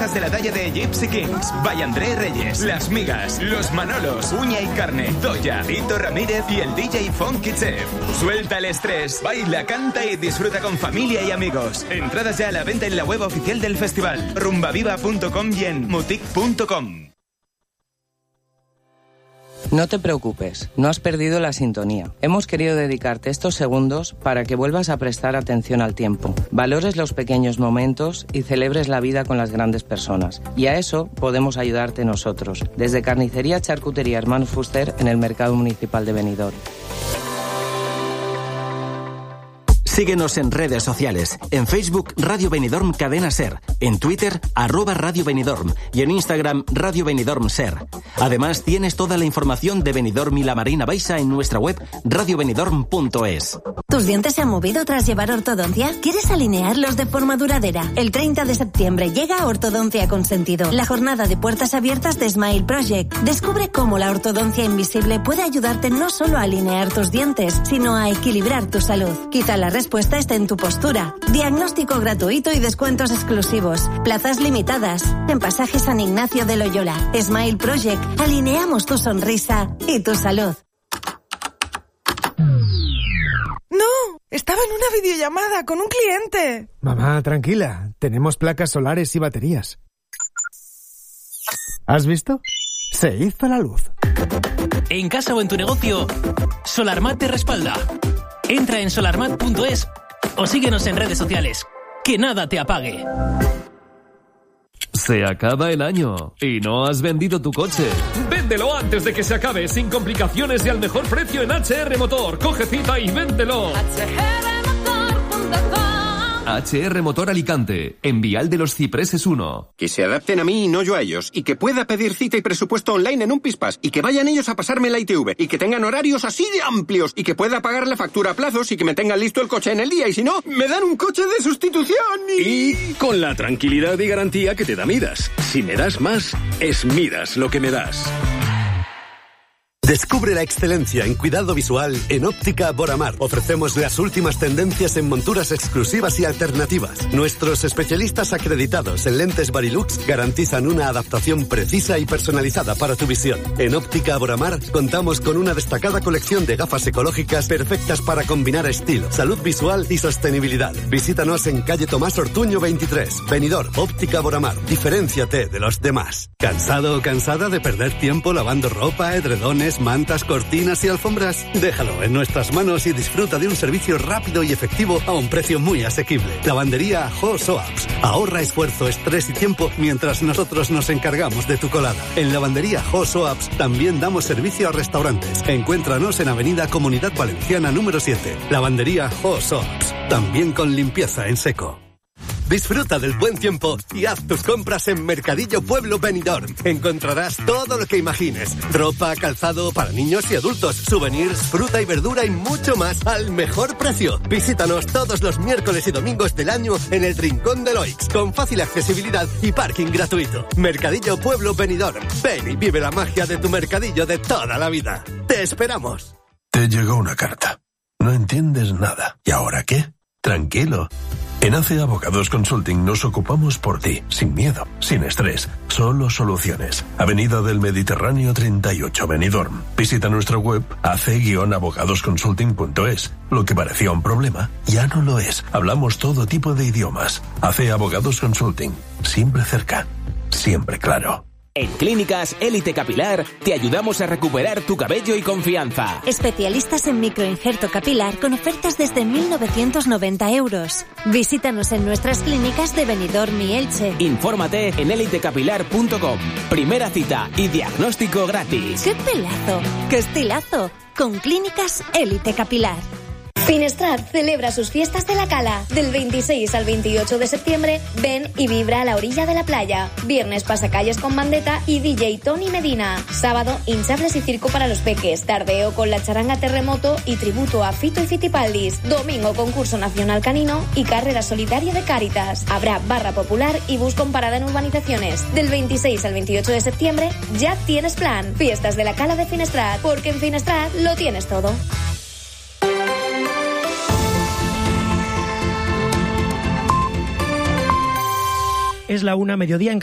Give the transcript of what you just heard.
hamburguesas de la talla de Gypsy Kings, by André Reyes, Las Migas, Los Manolos, Uña y Carne, Zoya, Tito Ramírez y el DJ Funky Chef. Suelta el estrés, baila, canta y disfruta con familia y amigos. Entradas ya a la venta en la web oficial del festival, rumbaviva.com y en mutic.com. No te preocupes, no has perdido la sintonía. Hemos querido dedicarte estos segundos para que vuelvas a prestar atención al tiempo, valores los pequeños momentos y celebres la vida con las grandes personas. Y a eso podemos ayudarte nosotros, desde Carnicería Charcutería Hermanos Fuster en el Mercado Municipal de Benidorm. Síguenos en redes sociales. En Facebook, Radio Benidorm Cadena Ser. En Twitter, @Radio Benidorm. Y en Instagram, Radio Benidorm Ser. Además, tienes toda la información de Benidorm y la Marina Baixa en nuestra web radiobenidorm.es. ¿Tus dientes se han movido tras llevar ortodoncia? ¿Quieres alinearlos de forma duradera? El 30 de septiembre llega Ortodoncia con Sentido, la jornada de puertas abiertas de Smile Project. Descubre cómo la ortodoncia invisible puede ayudarte no solo a alinear tus dientes, sino a equilibrar tu salud. Quizá la respuesta está en tu postura. Diagnóstico gratuito y descuentos exclusivos. Plazas limitadas. En Pasaje San Ignacio de Loyola. Smile Project. Alineamos tu sonrisa y tu salud. ¡No! Estaba en una videollamada con un cliente. Mamá, tranquila. Tenemos placas solares y baterías. ¿Has visto? Se hizo la luz. En casa o en tu negocio, Solarmat te respalda. Entra en solarmat.es o síguenos en redes sociales. Que nada te apague. Se acaba el año y no has vendido tu coche. Véndelo antes de que se acabe, sin complicaciones y al mejor precio en HR Motor. Coge cita y véndelo. HR Motor Alicante, en Vial de los Cipreses 1. Que se adapten a mí y no yo a ellos. Y que pueda pedir cita y presupuesto online en un Pispas. Y que vayan ellos a pasarme la ITV. Y que tengan horarios así de amplios. Y que pueda pagar la factura a plazos y que me tengan listo el coche en el día. Y si no, me dan un coche de sustitución. Y con la tranquilidad y garantía que te da Midas. Si me das más, es Midas lo que me das. Descubre la excelencia en cuidado visual en Óptica Boramar. Ofrecemos las últimas tendencias en monturas exclusivas y alternativas. Nuestros especialistas acreditados en lentes Varilux garantizan una adaptación precisa y personalizada para tu visión. En Óptica Boramar contamos con una destacada colección de gafas ecológicas perfectas para combinar estilo, salud visual y sostenibilidad. Visítanos en calle Tomás Ortuño 23, Benidorm. Óptica Boramar. Diferénciate de los demás. ¿Cansado o cansada de perder tiempo lavando ropa, edredones, mantas, cortinas y alfombras? Déjalo en nuestras manos y disfruta de un servicio rápido y efectivo a un precio muy asequible. Lavandería Jo Soaps. Ahorra esfuerzo, estrés y tiempo mientras nosotros nos encargamos de tu colada. En Lavandería Jo Soaps también damos servicio a restaurantes. Encuéntranos en Avenida Comunidad Valenciana número 7. Lavandería Jo Soaps. También con limpieza en seco. Disfruta del buen tiempo y haz tus compras en Mercadillo Pueblo Benidorm. Encontrarás todo lo que imagines. Ropa, calzado para niños y adultos, souvenirs, fruta y verdura y mucho más al mejor precio. Visítanos todos los miércoles y domingos del año en el Rincón de Loix, con fácil accesibilidad y parking gratuito. Mercadillo Pueblo Benidorm. Ven y vive la magia de tu mercadillo de toda la vida. ¡Te esperamos! Te llegó una carta. No entiendes nada. ¿Y ahora qué? Tranquilo. En AC Abogados Consulting nos ocupamos por ti, sin miedo, sin estrés, solo soluciones. Avenida del Mediterráneo 38, Benidorm. Visita nuestra web ac-abogadosconsulting.es. Lo que parecía un problema, ya no lo es. Hablamos todo tipo de idiomas. AC Abogados Consulting. Siempre cerca, siempre claro. En Clínicas Élite Capilar te ayudamos a recuperar tu cabello y confianza. Especialistas en microinjerto capilar con ofertas desde 1.990 euros. Visítanos en nuestras clínicas de Benidorm y Elche. Infórmate en elitecapilar.com. Primera cita y diagnóstico gratis. ¡Qué pelazo! ¡Qué estilazo! Con Clínicas Élite Capilar. Finestrat celebra sus fiestas de la Cala. Del 26 al 28 de septiembre, ven y vibra a la orilla de la playa. Viernes pasacalles con bandeta y DJ Tony Medina. Sábado, hinchables y circo para los peques. Tardeo con la charanga terremoto y tributo a Fito y Fitipaldis. Domingo, concurso nacional canino y carrera solidaria de Cáritas. Habrá barra popular y bus con parada en urbanizaciones. Del 26 al 28 de septiembre, ya tienes plan. Fiestas de la Cala de Finestrat, porque en Finestrat lo tienes todo. Es la 1:00 en